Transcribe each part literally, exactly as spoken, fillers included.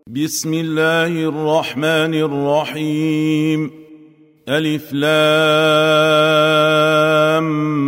بسم الله الرحمن الرحيم. ألف لام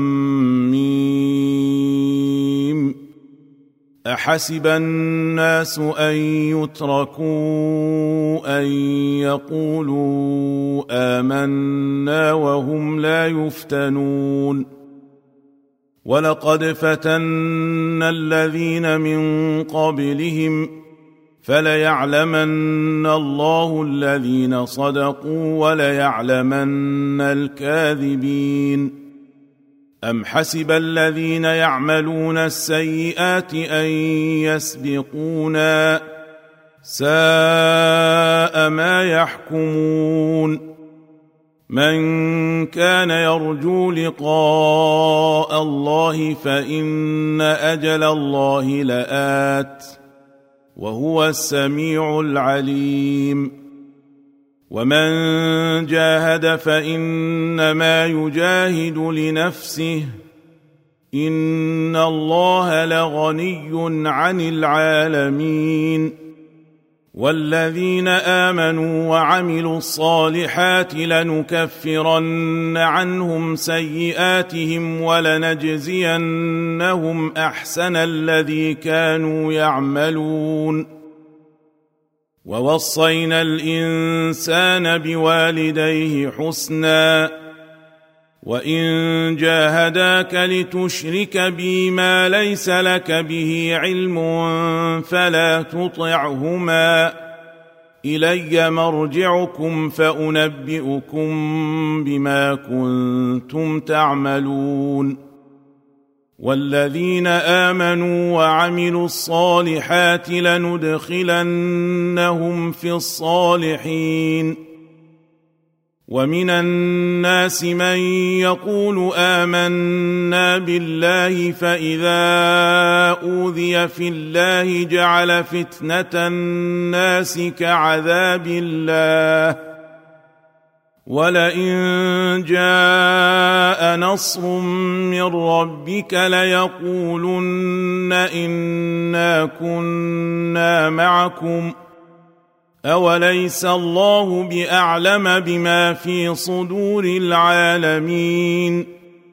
ميم. أحسب الناس أن يتركوا أن يقولوا آمنا وهم لا يفتنون. ولقد فتنا الذين من قبلهم فليعلمن الله الذين صدقوا وليعلمن الكاذبين. أم حسب الذين يعملون السيئات أن يسبقونا ساء ما يحكمون. من كان يرجو لقاء الله فإن أجل الله لآت وهو السميع العليم. ومن جاهد فإنما يجاهد لنفسه إن الله لغني عن العالمين. والذين آمنوا وعملوا الصالحات لنكفرن عنهم سيئاتهم ولنجزينهم أحسن الذي كانوا يعملون. ووصينا الإنسان بوالديه حسنا وإن جاهداك لتشرك بي ما ليس لك به علم فلا تطعهما إلي مرجعكم فأنبئكم بما كنتم تعملون. والذين آمنوا وعملوا الصالحات لندخلنهم في الصالحين. ومن الناس من يقول آمنا بالله فإذا أوذي في الله جعل فتنة الناس كعذاب الله ولئن جاء نصر من ربك ليقولن إنا كنا معكم أوليس الله بأعلم بما في صدور العالمين.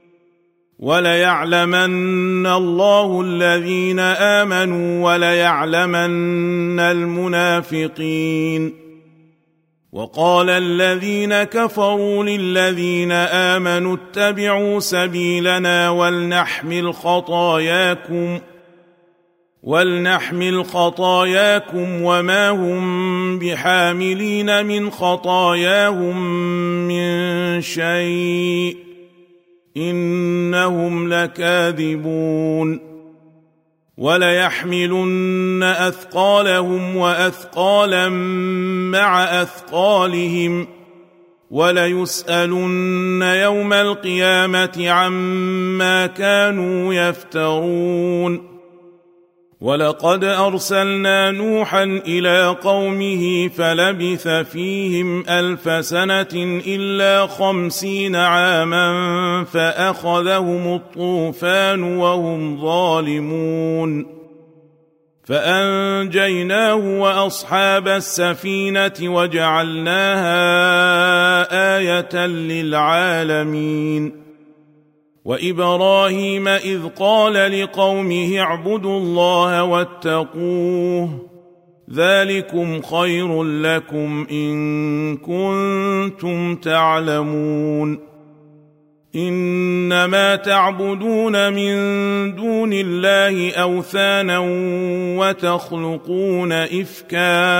وليعلمن الله الذين آمنوا وليعلمن المنافقين. وقال الذين كفروا للذين آمنوا اتبعوا سبيلنا ولنحمل خطاياكم ولنحمل خطاياكم وما هم بحاملين من خطاياهم من شيء إنهم لكاذبون. وليحملن أثقالهم وأثقالا مع أثقالهم وليسألن يوم القيامة عما كانوا يفترون. ولقد أرسلنا نوحا إلى قومه فلبث فيهم ألف سنة إلا خمسين عاما فأخذهم الطوفان وهم ظالمون فأنجيناه وأصحاب السفينة وجعلناها آية للعالمين. وإبراهيم إذ قال لقومه اعبدوا الله واتقوه ذلكم خير لكم إن كنتم تعلمون. إنما تعبدون من دون الله أوثانا وتخلقون إفكا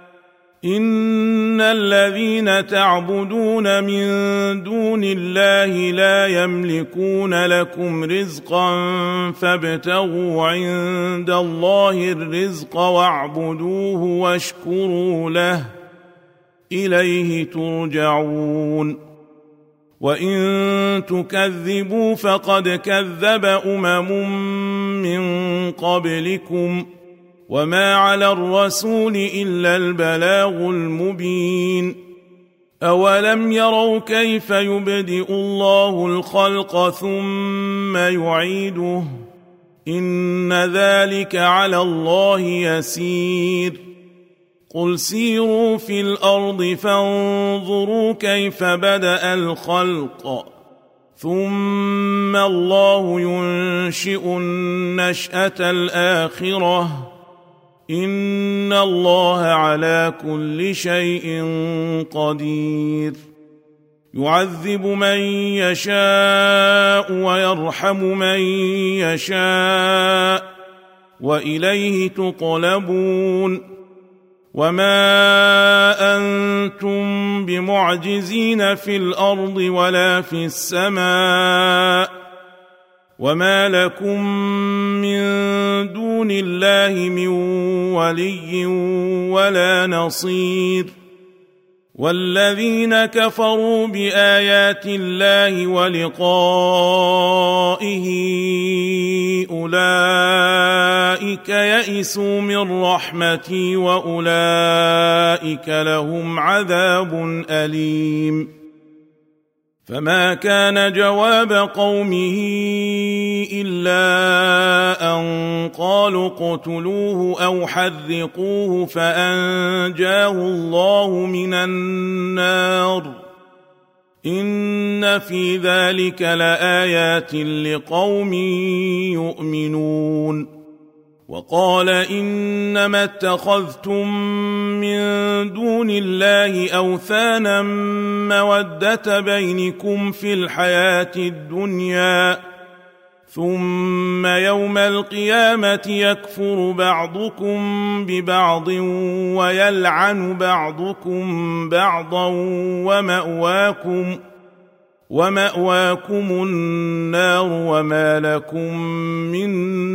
إن الذين تعبدون من دون الله لا يملكون لكم رزقا فابتغوا عند الله الرزق واعبدوه واشكروا له إليه ترجعون. وإن تكذبوا فقد كذب أمم من قبلكم وما على الرسول إلا البلاغ المبين. أولم يروا كيف يبدئ الله الخلق ثم يعيده إن ذلك على الله يسير قل سيروا في الأرض فانظروا كيف بدأ الخلق ثم الله ينشئ النشأة الآخرة إن الله على كل شيء قدير يعذب من يشاء ويرحم من يشاء وإليه تقلبون وما أنتم بمعجزين في الأرض ولا في السماء وما لكم من دون الله من ولي ولا نصير والذين كفروا بآيات الله ولقائه أولئك يئسوا من رحمتي وأولئك لهم عذاب أليم فما كان جواب قومه إلا أن قالوا اقتلوه أو حرقوه فأنجاه الله من النار إن في ذلك لآيات لقوم يؤمنون وقال إنما اتخذتم من دون الله أوثانا مودة بينكم في الحياة الدنيا ثم يوم القيامة يكفر بعضكم ببعض ويلعن بعضكم بعضا ومأواكم ومأواكم النار وما لكم من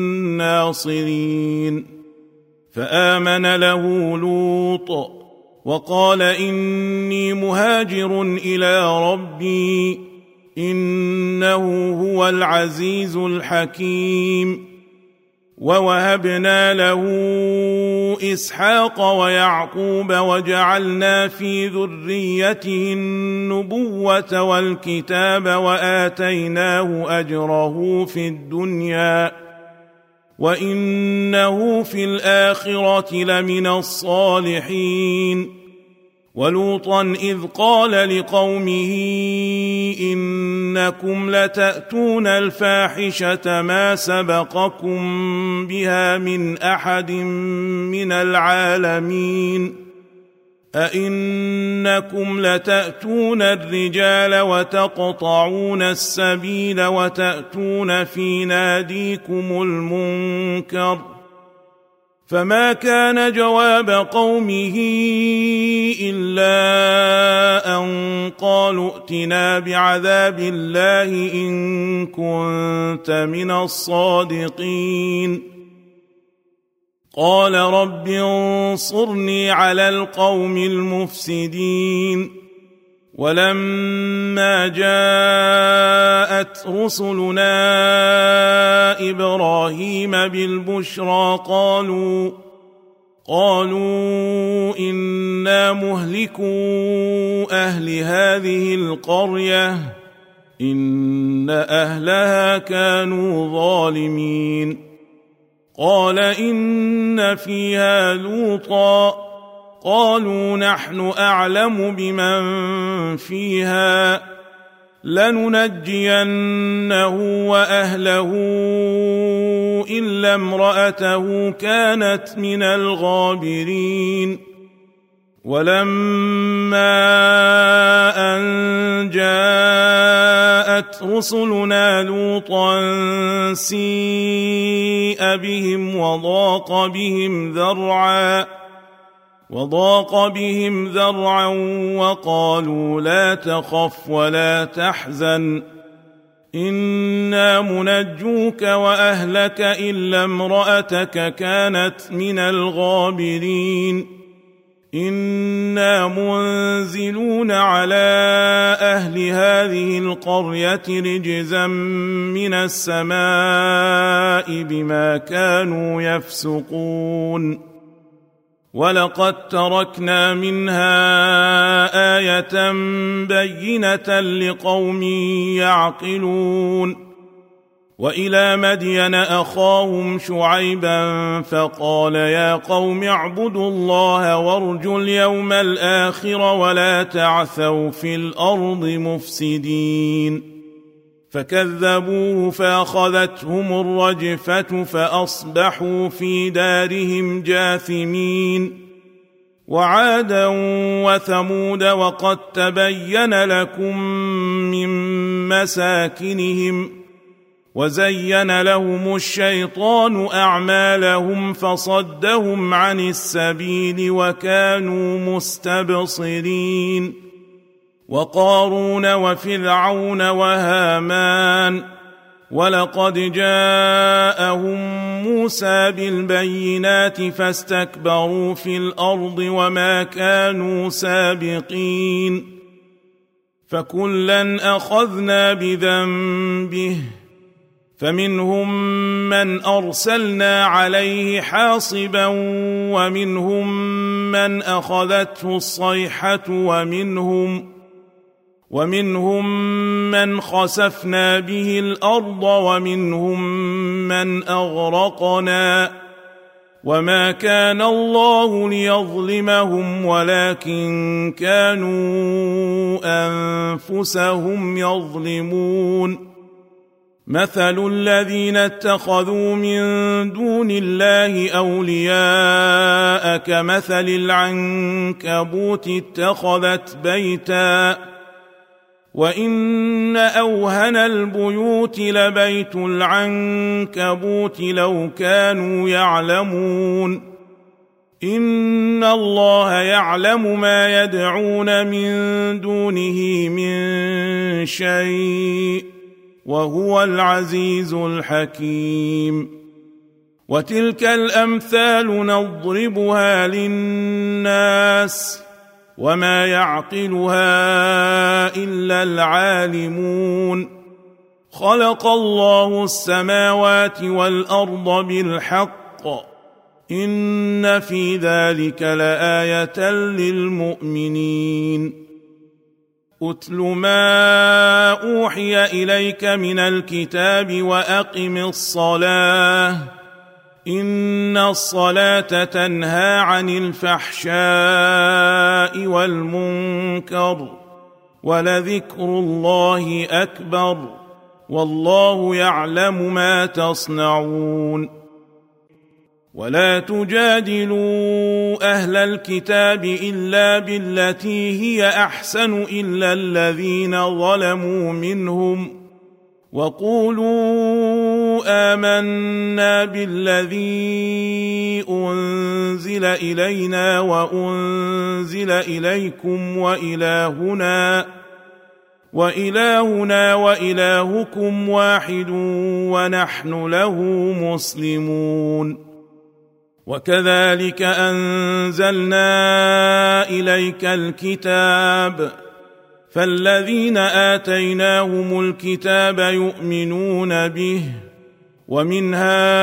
ناصرين فآمن له لوط وقال إني مهاجر إلى ربي إنه هو العزيز الحكيم ووهبنا له إسحاق ويعقوب وجعلنا في ذريته النبوة والكتاب وآتيناه أجره في الدنيا وإنه في الآخرة لمن الصالحين ولوطا إذ قال لقومه إنكم لتأتون الفاحشة ما سبقكم بها من أحد من العالمين أئنكم لتأتون الرجال وتقطعون السبيل وتأتون في ناديكم المنكر فما كان جواب قومه إلا أن قالوا ائتنا بعذاب الله إن كنت من الصادقين قال رب انصرني على القوم المفسدين ولما جاءت رسلنا إبراهيم بالبشرى قالوا قالوا إنا مهلكو أهل هذه القرية إن أهلها كانوا ظالمين قال إن فيها لوطا قالوا نحن أعلم بمن فيها لننجينه وأهله إلا امرأته كانت من الغابرين ولما أن جاءت رسلنا لوطا سيء بهم وضاق بهم ذرعا وضاق بهم ذرعا وقالوا لا تخف ولا تحزن إنا منجوك وأهلك إلا امرأتك كانت من الغابرين إنا منزلون على أهل هذه القرية رجزا من السماء بما كانوا يفسقون ولقد تركنا منها آية بينة لقوم يعقلون وإلى مدين أخاهم شعيبا فقال يا قوم اعبدوا الله وارجوا اليوم الآخر ولا تعثوا في الأرض مفسدين فكذبوه فأخذتهم الرجفة فأصبحوا في دارهم جاثمين وعادا وثمود وقد تبين لكم من مساكنهم وزين لهم الشيطان أعمالهم فصدهم عن السبيل وكانوا مستبصرين وقارون وفرعون وهامان ولقد جاءهم موسى بالبينات فاستكبروا في الأرض وما كانوا سابقين فكلا أخذنا بذنبه فمنهم من أرسلنا عليه حاصبا ومنهم من أخذته الصيحة ومنهم ومنهم من خسفنا به الأرض ومنهم من أغرقنا وما كان الله ليظلمهم ولكن كانوا أنفسهم يظلمون مثل الذين اتخذوا من دون الله أولياء كمثل العنكبوت اتخذت بيتا وإن أوهن البيوت لبيت العنكبوت لو كانوا يعلمون إن الله يعلم ما يدعون من دونه من شيء وهو العزيز الحكيم وتلك الأمثال نضربها للناس وما يعقلها إلا العالمون خلق الله السماوات والأرض بالحق إن في ذلك لآية للمؤمنين أتل ما أوحي إليك من الكتاب وأقم الصلاة إن الصلاة تنهى عن الفحشاء والمنكر ولذكر الله أكبر والله يعلم ما تصنعون ولا تجادلوا أهل الكتاب إلا بالتي هي أحسن إلا الذين ظلموا منهم وقولوا آمنا بالذي أنزل إلينا وأنزل إليكم وإلهنا وإلهنا وإلهكم واحد ونحن له مسلمون وكذلك أنزلنا إليك الكتاب فالذين آتيناهم الكتاب يؤمنون به ومن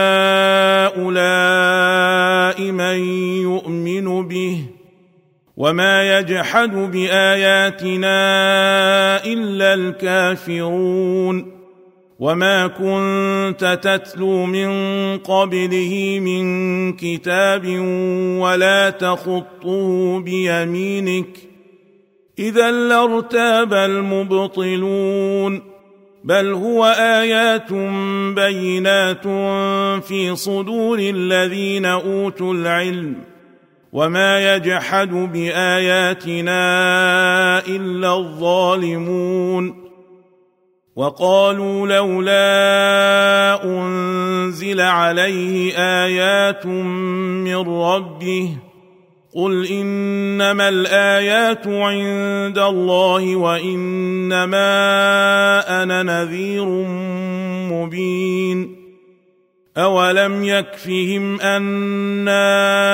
هؤلاء من يؤمن به وما يجحد بآياتنا إلا الكافرون وما كنت تتلو من قبله من كتاب ولا تخطه بيمينك إذا لارتاب المبطلون بل هو آيات بينات في صدور الذين أوتوا العلم وما يجحد بآياتنا إلا الظالمون وقالوا لولا أنزل عليه آيات من ربه قل إنما الآيات عند الله وإنما أنا نذير مبين أولم يكفهم أنا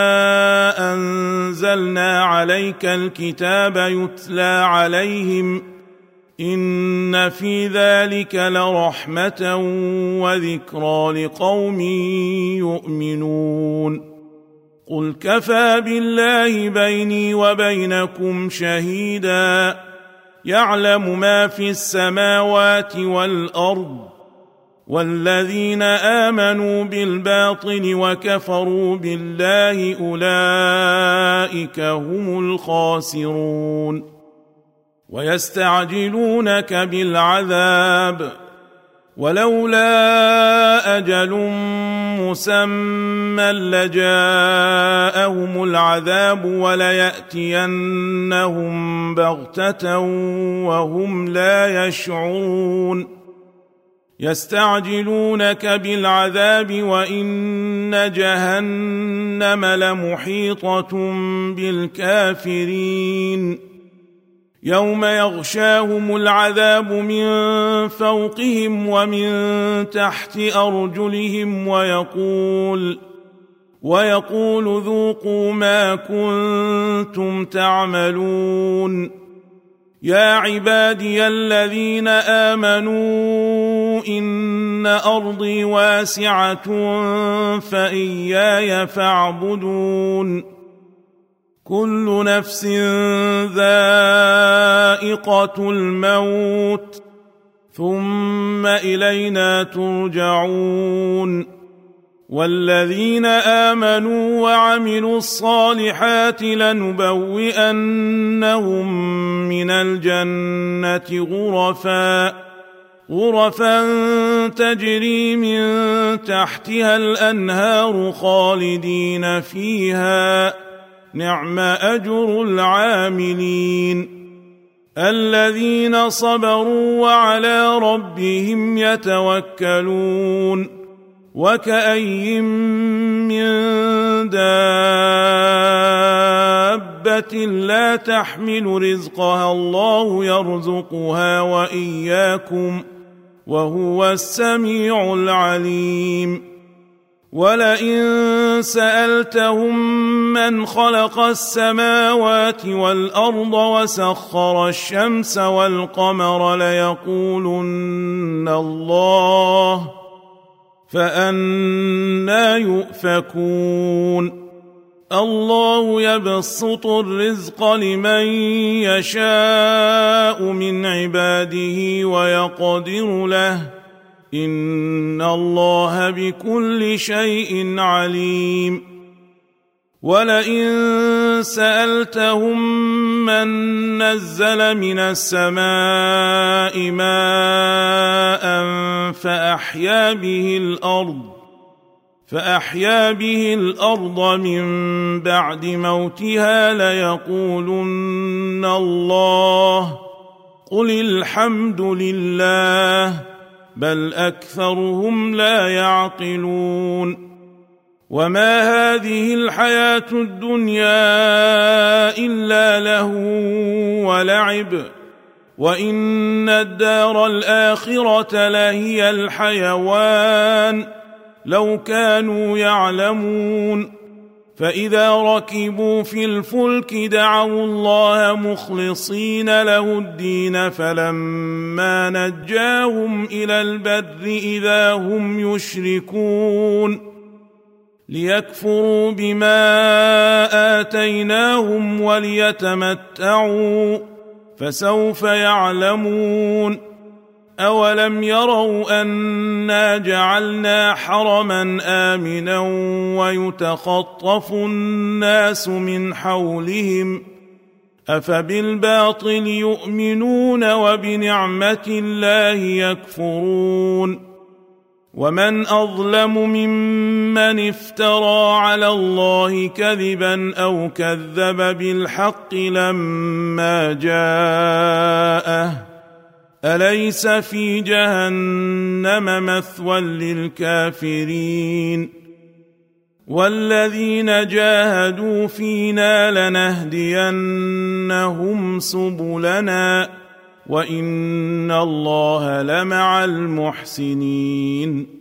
أنزلنا عليك الكتاب يتلى عليهم إن في ذلك لرحمة وذكرى لقوم يؤمنون قل كفى بالله بيني وبينكم شهيدا يعلم ما في السماوات والأرض والذين آمنوا بالباطل وكفروا بالله أولئك هم الخاسرون ويستعجلونك بالعذاب ولولا أجل مسمى لجاءهم العذاب وليأتينهم بغتة وهم لا يشعرون يستعجلونك بالعذاب وإن جهنم لمحيطة بالكافرين يوم يغشاهم العذاب من فوقهم ومن تحت أرجلهم ويقول ويقول ذوقوا ما كنتم تعملون يا عبادي الذين آمنوا إن أرضي واسعة فإياي فاعبدون كل نفس ذائقة الموت ثم إلينا ترجعون والذين آمنوا وعملوا الصالحات لنبوئنهم من الجنة غرفا غرفا تجري من تحتها الأنهار خالدين فيها نعم أجر العاملين الذين صبروا وعلى ربهم يتوكلون وكأي من دابة لا تحمل رزقها الله يرزقها وإياكم وهو السميع العليم ولئن سألتهم من خلق السماوات والأرض وسخر الشمس والقمر ليقولن الله فأنى يؤفكون الله يبسط الرزق لمن يشاء من عباده ويقدر له إن الله بكل شيء عليم ولئن سألتهم من نزل من السماء ماء فأحيا به الأرض فأحيا به الأرض من بعد موتها ليقولن الله قل الحمد لله بل أكثرهم لا يعقلون وما هذه الحياة الدنيا إلا لهو ولعب وإن الدار الآخرة لهي الحيوان لو كانوا يعلمون فإذا ركبوا في الفلك دعوا الله مخلصين له الدين فلما نجاهم إلى البر إذا هم يشركون ليكفروا بما آتيناهم وليتمتعوا فسوف يعلمون أولم يروا أنا جعلنا حرما آمنا ويتخطف الناس من حولهم أفبالباطل يؤمنون وبنعمة الله يكفرون ومن أظلم ممن افترى على الله كذبا أو كذب بالحق لما جاءه أليس في جهنم مثوى للكافرين والذين جاهدوا فينا لنهدينهم سبلنا وإن الله لمع المحسنين